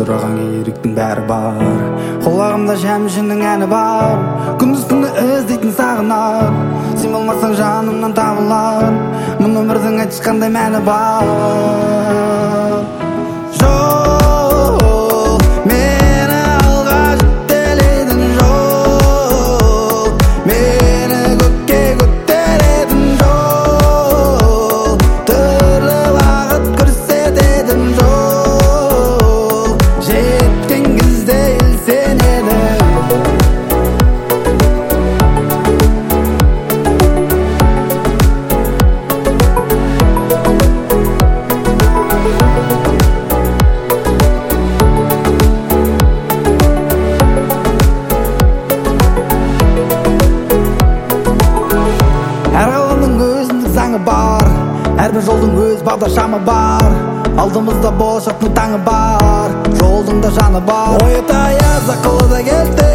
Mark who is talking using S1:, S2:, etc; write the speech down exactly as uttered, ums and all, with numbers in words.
S1: сұраған еріктің бәрі бар. Құлағымда шәмшінің әні бар, күндіз түні іздейтін сағынар. Сен болмасаң жанымнан табылар, мұны өмірдің ешқандай мәні бар. Жол, мені алға жетелейтін жол, мені көкке көтеретін жол, түрлі бағыт көрсететін жол, жеткен кезде ел әр қаланың өзіндік заңы бар, әрбір жолдың өз бағдаршамы бар. Алдымызда болашақтың таңы бар, жолдың да жаны бар. Ойы таяз, ақылы да келді,